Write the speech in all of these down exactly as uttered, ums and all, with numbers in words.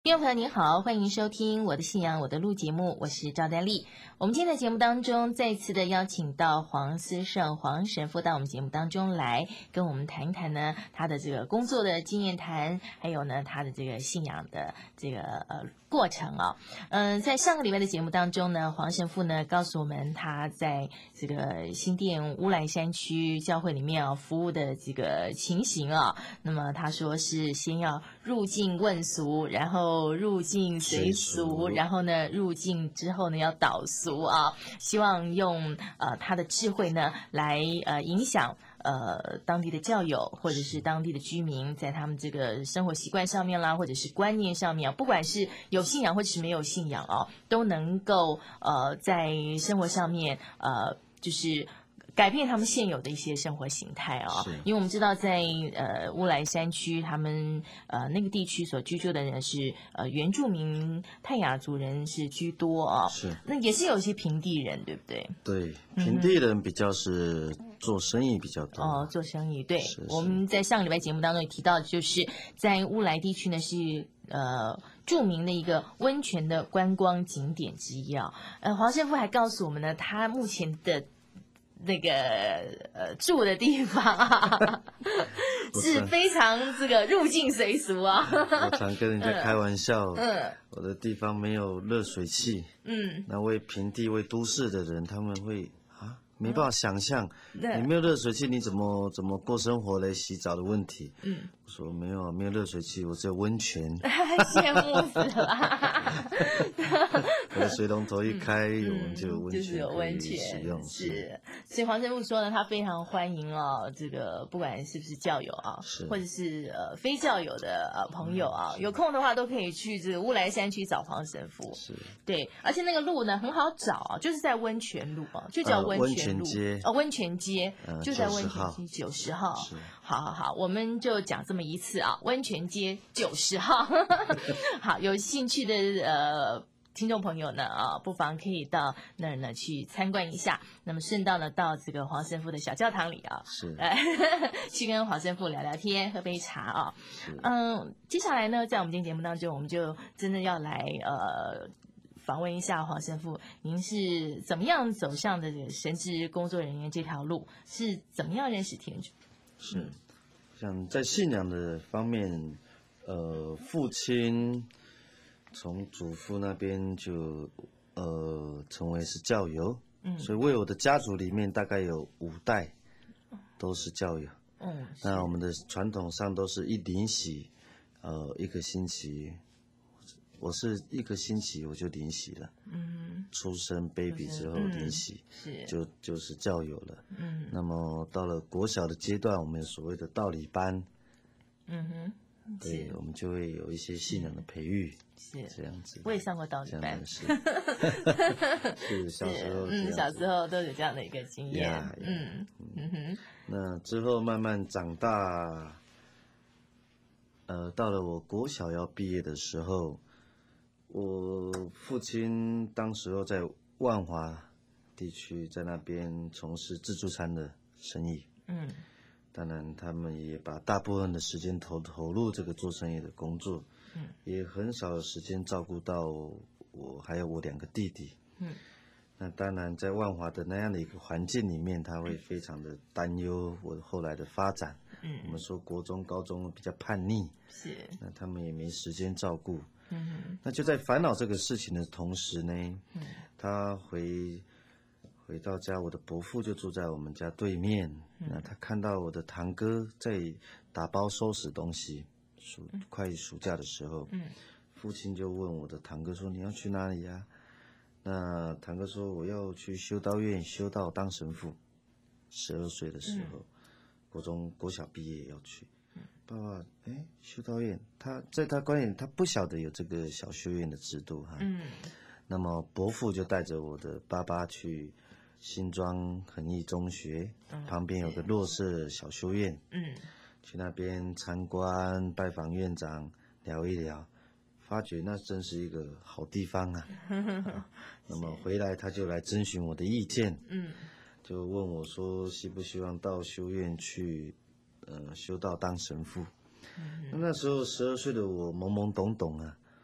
听众朋友您好，欢迎收听我的信仰我的路节目，我是赵丹丽。我们今天的节目当中再次的邀请到黄思胜黄神父到我们节目当中来跟我们谈一谈呢他的这个工作的经验谈，还有呢他的这个信仰的这个呃过程啊。嗯、呃，在上个礼拜的节目当中呢，黄神父呢告诉我们他在这个新店乌来山区教会里面啊服务的这个情形啊。那么他说是先要入境问俗，然后入境随俗，然后呢入境之后呢要导俗啊，希望用呃他的智慧呢来呃影响呃当地的教友或者是当地的居民，在他们这个生活习惯上面啦，或者是观念上面，不管是有信仰或者是没有信仰哦，都能够呃在生活上面呃就是改变他们现有的一些生活形态啊、哦，因为我们知道在呃乌来山区，他们呃那个地区所居住的人是呃原住民泰雅族人是居多啊、哦， 是， 那也是有一些平地人，对不对？ 对，平地人比较是做生意比较多、 嗯、哦，做生意，对， 是是我们在上个礼拜节目当中也提到，就是在乌来地区呢是呃著名的一个温泉的观光景点之一啊。呃，黄师傅还告诉我们呢，他目前的那个呃住的地方啊，是非常这个入境随俗啊。 我常跟人家开玩笑， 嗯，嗯我的地方没有热水器， 嗯， 那为平地为都市的人，他们会啊没办法想象， 对你没有热水器，你怎么怎么过生活嘞？洗澡的问题， 嗯， 我说没有啊，没有热水器，我只有温泉， 羡慕死了。 我的水龙头一开， 嗯、 我们就有温泉， 就是有温泉使用， 是。所以黄神父说呢，他非常欢迎哦，这个不管是不是教友啊， 是或者是呃非教友的呃朋友啊，有空的话都可以去这个乌来山区找黄神父。 是， 对，而且那个路呢很好找啊，就是在温泉路啊，就叫温泉路， 呃、温泉街， 哦，温泉街、呃、就在温泉街九十号。 是， 好好好，我们就讲这么一次啊，温泉街九十号。好，有兴趣的呃。听众朋友呢啊，不妨可以到那儿呢去参观一下。那么顺道呢到这个黄神父的小教堂里啊， 是， 呃，去跟黄神父聊聊天，喝杯茶啊。嗯，接下来呢，在我们今天节目当中，我们就真的要来呃访问一下黄神父，您是怎么样走向的这个神职工作人员这条路？是怎么样认识天主？ 是，像在信仰的方面，呃，父亲。从祖父那边就呃成为是教友，嗯，所以为我的家族里面大概有五代都是教友，嗯，那我们的传统上都是一领洗，呃一个星期，我是一个星期我就领洗了，嗯，出生 baby 之后领洗，嗯、是就就是教友了，嗯，那么到了国小的阶段，我们有所谓的道理班，嗯哼。对，我们就会有一些信仰的培育，是这样子。 我也上过道理班， 是，是小时候， 嗯，小时候都有这样的一个经验， yeah, yeah, 嗯嗯哼。 那之后慢慢长大，呃，到了我国小要毕业的时候，我父亲当时候在万华地区，在那边从事自助餐的生意，嗯。当然，他们也把大部分的时间投投入这个做生意的工作，嗯，也很少有时间照顾到我还有我两个弟弟，嗯，那当然在万华的那样的一个环境里面，他会非常的担忧我后来的发展，嗯，我们说国中、高中比较叛逆，是，那他们也没时间照顾，嗯，那就在烦恼这个事情的同时呢，嗯，他回。回到家，我的伯父就住在我们家对面。嗯、那他看到我的堂哥在打包收拾东西，暑快暑假的时候，嗯、父亲就问我的堂哥说：“你要去哪里呀、啊？”那堂哥说：“我要去修道院修道当神父。”十二岁的时候，嗯、国中国小毕业要去。嗯、爸爸，哎，修道院，他在他观念，他不晓得有这个小修院的制度哈。嗯、那么伯父就带着我的爸爸去。新庄恒毅中学、嗯、旁边有个弱势小修院，嗯，去那边参观、拜访院长，聊一聊，发觉那真是一个好地方啊。啊那么回来他就来征询我的意见，嗯，就问我说希不希望到修院去，呃，修道当神父。嗯、那那时候十二岁的我懵懵懂懂啊，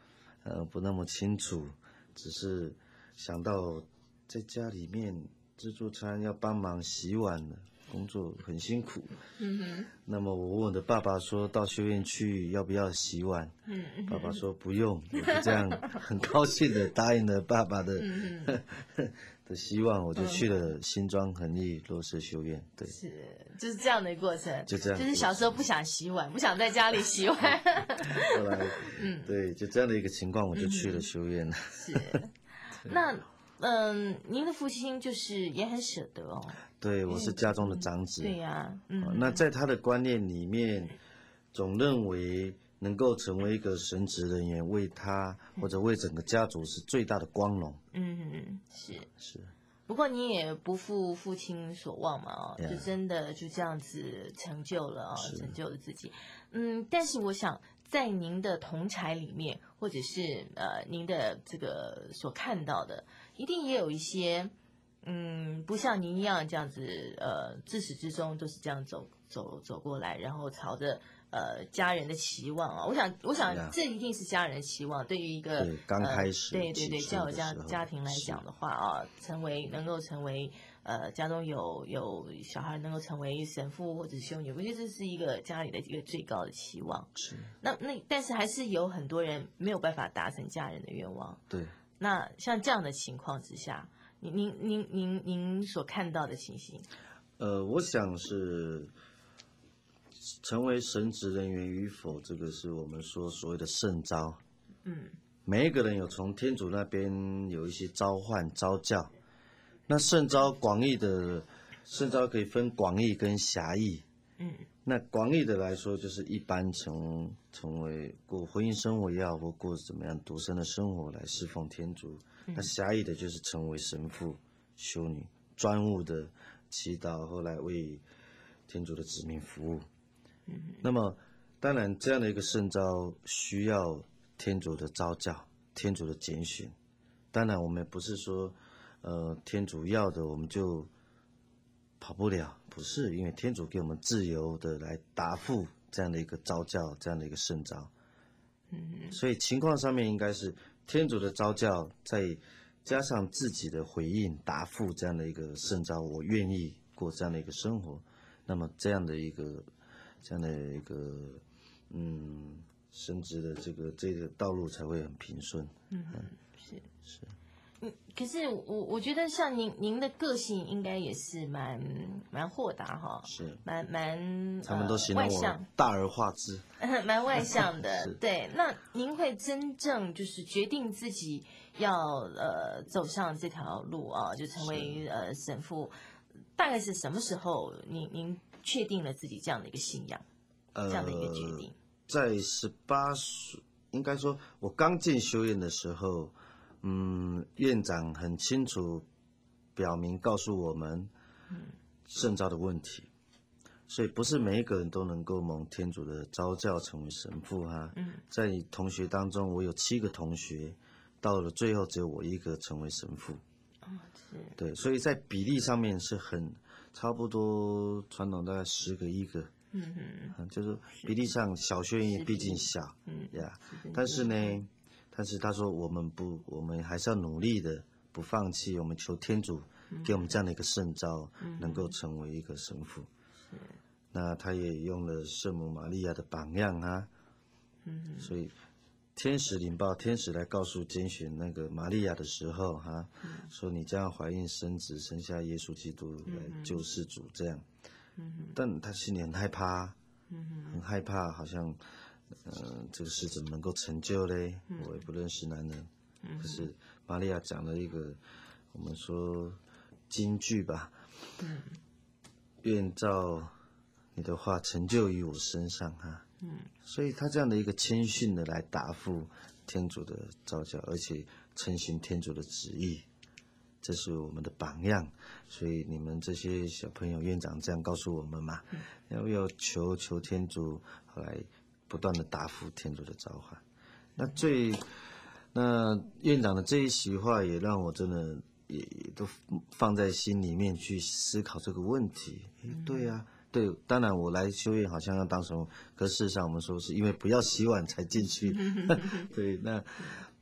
呃不那么清楚，只是想到在家里面自助餐要帮忙洗碗了，工作很辛苦。嗯哼。那么我问我的爸爸说，到修院去要不要洗碗？嗯嗯。爸爸说不用，我就这样很高兴的答应了爸爸的、嗯、的希望，我就去了新庄恒毅落社修院。对， 是就是这样的过程， 就这样， 就是小时候不想洗碗，不想在家里洗碗。 后来，嗯，对，就这样的一个情况，我就去了修院了。 是，那。嗯，您的父亲就是也很舍得哦。 对，我是家中的长子。 嗯、对呀、啊，嗯。 那在他的观念里面，总认为能够成为一个神职人员，为他或者为整个家族是最大的光荣。 嗯，是是。 不过你也不负父亲所望嘛，哦， yeah. 就真的就这样子成就了哦，成就了自己。嗯，但是我想。在您的同侪里面，或者是呃您的这个所看到的，一定也有一些，嗯，不像您一样这样子，呃，自始至终都是这样走走走过来，然后朝着呃家人的期望啊，我想，我想这一定是家人的期望，对于一个刚开始、 呃，对对对，教有家家庭来讲的话啊，成为能够成为。呃，家中有有小孩能够成为神父或者是修女，我觉得这是一个家里的一个最高的期望。 是。 那那但是还是有很多人没有办法达成家人的愿望。 对。 那像这样的情况之下，您您您您您所看到的情形？ 呃，我想是成为神职人员与否，这个是我们说所谓的圣召。嗯。每一个人有从天主那边有一些召唤召叫。那圣召广义的圣召可以分广义跟狭义，嗯，那广义的来说就是一般成成为过婚姻生活也好，或过怎么样独身的生活来侍奉天主。嗯、那狭义的就是成为神父、修女，专务的祈祷，后来为天主的子民服务。嗯，那么当然这样的一个圣召需要天主的召教、天主的拣选。当然我们不是说。呃，天主要的我们就跑不了，不是，因为天主给我们自由的来答复这样的一个召教，这样的一个圣召。嗯，所以情况上面应该是天主的召教，再加上自己的回应答复这样的一个圣召，我愿意过这样的一个生活，那么这样的一个这样的一个嗯神职的这个这个道路才会很平顺。嗯，嗯是是。 嗯，可是我我觉得像您您的个性应该也是蛮蛮豁达哈， 是蛮蛮他们都形容我大而化之， 蛮外向的。对，那您会真正就是决定自己要呃走上这条路啊，就成为呃神父，大概是什么时候您您确定了自己这样的一个信仰，呃、这样的一个决定？ 在十八岁，应该说我刚进修院的时候。嗯，院长很清楚表明告诉我们圣召的问题，所以不是每一个人都能够蒙天主的召教成为神父哈。嗯，在同学当中，我有七个同学，到了最后只有我一个成为神父。 哦，是。 对，所以在比例上面是很差不多，传统大概十个一个。嗯嗯，就是比例上小学院毕竟小，嗯呀，但是呢。但是他说我们不，我们还是要努力的，不放弃。我们求天主给我们这样的一个圣召，嗯、能够成为一个神父。嗯、那他也用了圣母玛利亚的榜样啊。嗯、所以天使领报，天使来告诉拣选那个玛利亚的时候，哈、啊，嗯、说你将要怀孕生子，生下耶稣基督来救世主这样。嗯、但他心里很害怕，嗯、很害怕，好像。呃，这个事怎么能够成就嘞？嗯、我也不认识男人。嗯、可是玛利亚讲了一个我们说金句吧，嗯、愿照你的话成就于我身上哈。嗯、所以他这样的一个谦逊的来答复天主的召教，而且承行天主的旨意，这是我们的榜样。所以你们这些小朋友，院长这样告诉我们嘛，嗯、要不要求求天主，后来。不断的答复天主的召唤，那最那院长的这一席话也让我真的也也都放在心里面去思考这个问题。嗯、对呀、啊，对，当然我来修院好像要当什么，可事实上我们说是因为不要洗碗才进去。对，那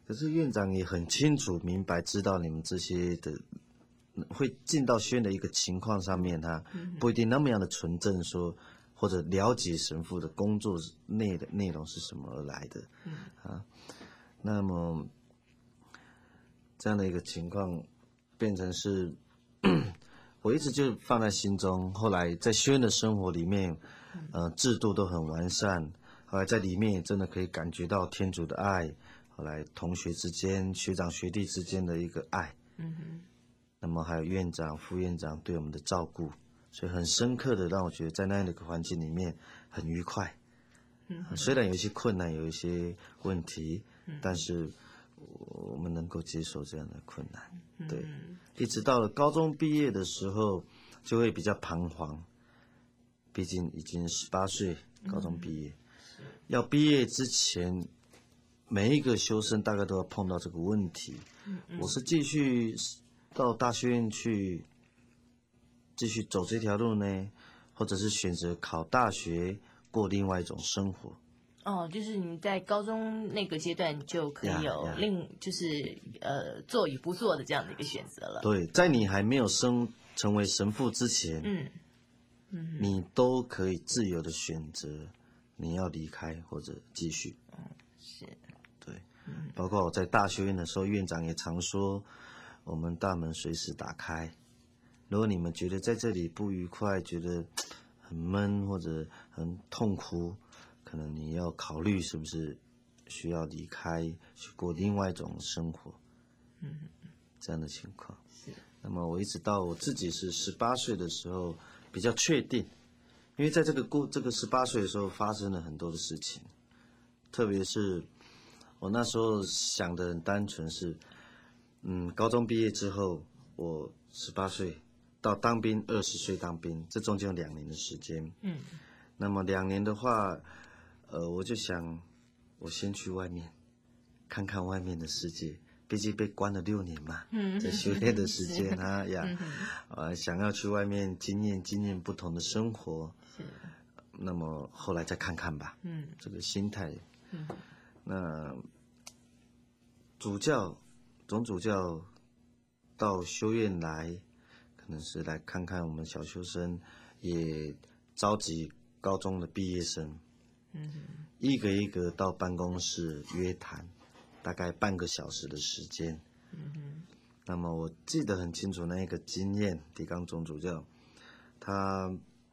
可是院长也很清楚明白，知道你们这些的会进到学院的一个情况上面，他不一定那么样的纯正说，或者了解神父的工作内的内容是什么而来的，啊，那么这样的一个情况变成是，我一直就放在心中。后来在学院的生活里面，呃，制度都很完善，后来在里面也真的可以感觉到天主的爱。后来同学之间、学长学弟之间的一个爱，嗯哼，那么还有院长、副院长对我们的照顾，所以很深刻的让我觉得在那样的一个环境里面很愉快。嗯，虽然有一些困难，有一些问题，嗯、但是我们能够接受这样的困难。嗯、对，一直到了高中毕业的时候，就会比较彷徨，毕竟已经十八岁，高中毕业，嗯、要毕业之前。每一个修生大概都要碰到这个问题。嗯嗯，我是继续到大学院去继续走这条路呢，或者是选择考大学过另外一种生活。 哦，就是你在高中那个阶段就可以有另 yeah, yeah. 就是呃做与不做的这样的一个选择了。 对，在你还没有升成为神父之前，嗯嗯，你都可以自由的选择你要离开或者继续。嗯，是。包括我在大学院的时候，院长也常说，我们大门随时打开。如果你们觉得在这里不愉快，觉得很闷或者很痛苦，可能你要考虑是不是需要离开，去过另外一种生活。嗯，这样的情况。是。那么我一直到我自己是十八岁的时候比较确定，因为在这个过这个十八岁的时候发生了很多的事情，特别是。我那时候想的很单纯是，嗯，高中毕业之后，我十八岁到当兵，二十岁当兵，这中间有两年的时间。嗯，那么两年的话，呃，我就想，我先去外面看看外面的世界，毕竟被关了六年嘛，嗯、在修炼的时间啊呀，呃，想要去外面经验经验不同的生活。是，那么后来再看看吧。嗯，这个心态。嗯。那主教、总主教到修院来，可能是来看看我们小修生，也召集高中的毕业生，嗯，一个一个到办公室约谈，大概半个小时的时间。嗯，那么我记得很清楚那一个经验，狄刚总主教，他。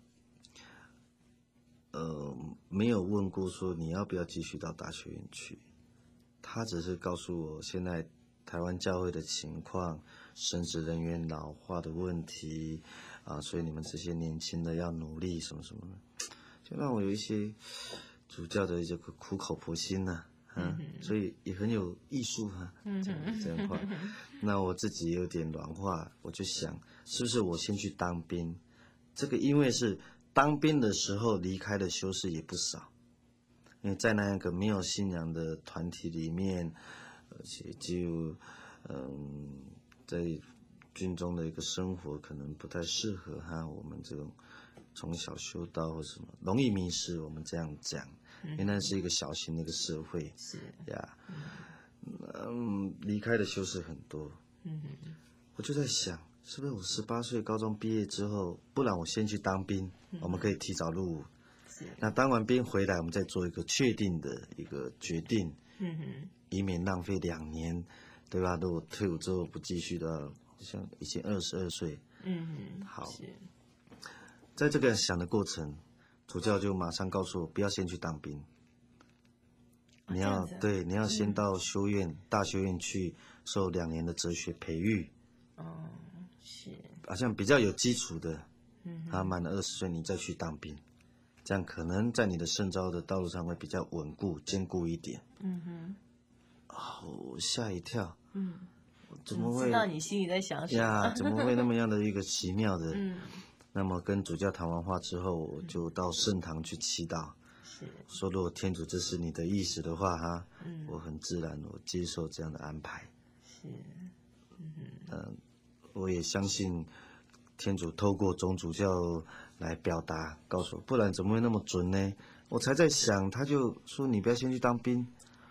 呃，没有问过说你要不要继续到大学院去，他只是告诉我现在台湾教会的情况，神职人员老化的问题啊，所以你们这些年轻的要努力什么什么的，就让我有一些主教的这个苦口婆心呐、啊，嗯，嗯所以也很有艺术哈、啊，这样这样话，那我自己有点软化，我就想是不是我先去当兵，这个因为是。当兵的时候离开的修士也不少，因为在那个没有信仰的团体里面，而且就嗯，在军中的一个生活可能不太适合哈，我们这种从小修道或什么容易迷失，我们这样讲，因为那是一个小型的一个社会，是呀，嗯，离开的修士很多，嗯，我就在想。是不是我十八岁高中毕业之后，不然我先去当兵，嗯、我们可以提早入伍。那当完兵回来，我们再做一个确定的一个决定，嗯哼，以免浪费两年，对吧？如果退伍之后不继续的，像已经二十二岁，嗯哼，好。在这个想的过程，主教就马上告诉我，不要先去当兵，你要、哦、对，你要先到修院、嗯、大学院去受两年的哲学培育。哦。是，好像比较有基础的，嗯，他满了二十岁，你再去当兵，这样可能在你的圣召的道路上会比较稳固、坚固一点。嗯哼，哦，吓一跳，嗯，怎么会？ 知道你心里在想什么呀？怎么会那么样的一个奇妙的？嗯，那么跟主教谈完话之后，我就到圣堂去祈祷，是说如果天主这是你的意思的话，哈，嗯，我很自然我接受这样的安排。是，嗯哼，呃我也相信天主透过总主教来表达，告诉我，不然怎么会那么准呢？我才在想，他就说你不要先去当兵，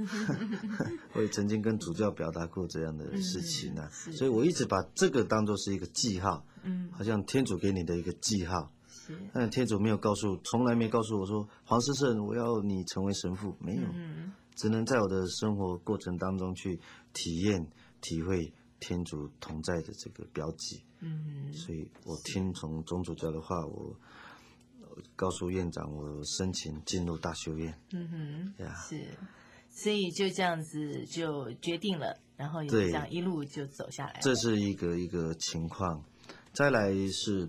我也曾经跟主教表达过这样的事情啊， 嗯、 所以我一直把这个当作是一个记号， 嗯， 好像天主给你的一个记号。但天主没有告诉，从来没告诉我说，黄思胜，我要你成为神父，没有， 嗯、 只能在我的生活过程当中去体验、体会天主同在的这个标记。 嗯， 所以我听从总主教的话，我告诉院长，我申请进入大修院。 嗯哼， yeah. 是，所以就这样子就决定了，然后也这样一路就走下来了。 这是一个一个情况。再来是。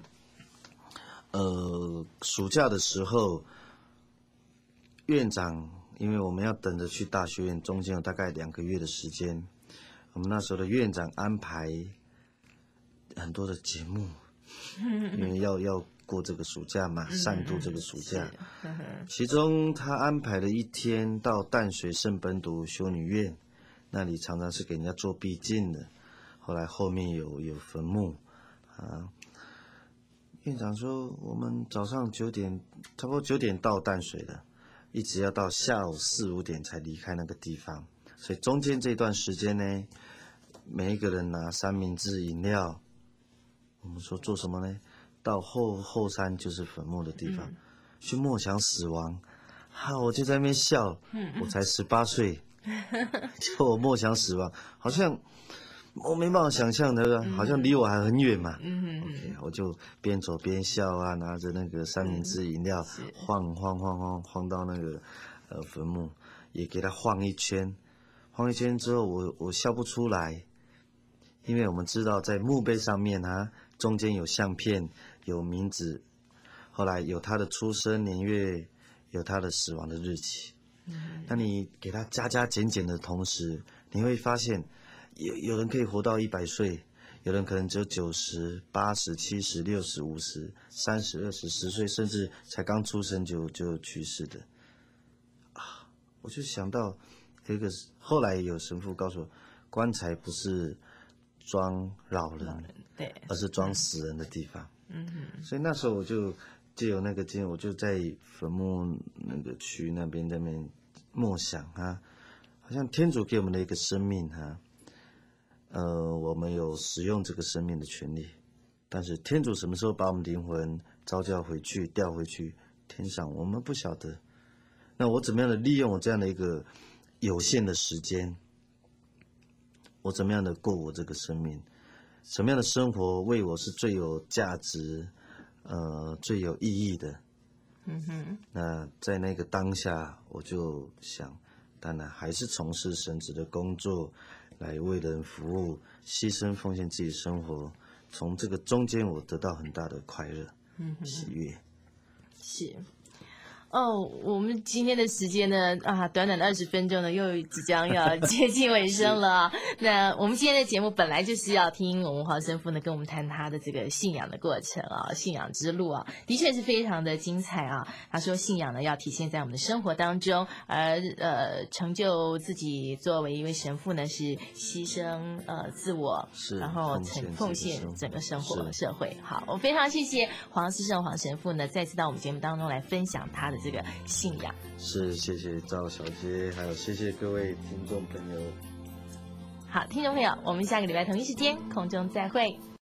呃，暑假的时候，院长，因为我们要等着去大学院，中间有大概两个月的时间，我们那时候的院长安排很多的节目，因为要要过这个暑假嘛，善度这个暑假。其中他安排了一天到淡水圣本笃修女院，那里常常是给人家做避静的，后来后面有有坟墓，啊。院长说，我们早上九点，差不多九点到淡水的，一直要到下午四五点才离开那个地方，所以中间这段时间呢，每一个人拿三明治、饮料，我们说做什么呢？到后后山就是坟墓的地方，嗯、去默想死亡。哈、啊，我就在那边笑，嗯、我才十八岁，就我默想死亡，好像。我没办法想象的，好像离我还很远嘛。嗯 OK， 我就边走边笑啊，拿着那个三明治饮料，嗯、晃晃晃晃晃到那个呃坟墓，也给他晃一圈。晃一圈之后，我我笑不出来，因为我们知道在墓碑上面啊，中间有相片，有名字，后来有他的出生年月，有他的死亡的日期。嗯，那你给他加加减减的同时，你会发现。有有人可以活到一百岁，有人可能只有九十、八十、七十、六十、五十、三十、二十、十岁，甚至才刚出生就就去世的。啊，我就想到有一个，后来有神父告诉我，棺材不是装老人，对，而是装死人的地方。嗯哼。所以那时候我就借由那个经，我就在坟墓那个区那边那边默想啊，好像天主给我们的一个生命啊。呃，我们有使用这个生命的权利，但是天主什么时候把我们灵魂召叫回去、调回去天上，我们不晓得。那我怎么样的利用我这样的一个有限的时间？我怎么样的过我这个生命？什么样的生活为我是最有价值、呃，最有意义的？嗯哼。那在那个当下，我就想，当然还是从事神职的工作。来为人服务，牺牲奉献自己生活，从这个中间我得到很大的快乐、嗯、喜悦。 是。哦，我们今天的时间呢，啊，短短的二十分钟呢，又即将要接近尾声了。那我们今天的节目本来就是要听我们黄神父呢跟我们谈他的这个信仰的过程啊，信仰之路啊，的确是非常的精彩啊。他说信仰呢要体现在我们的生活当中，而呃成就自己作为一位神父呢是牺牲呃自我，然后奉献整个生活社会。好，我非常谢谢黄思胜黄神父呢再次到我们节目当中来分享他的这个信仰。 是，谢谢赵小姐，还有谢谢各位听众朋友。 好，听众朋友，我们下个礼拜同一时间空中再会。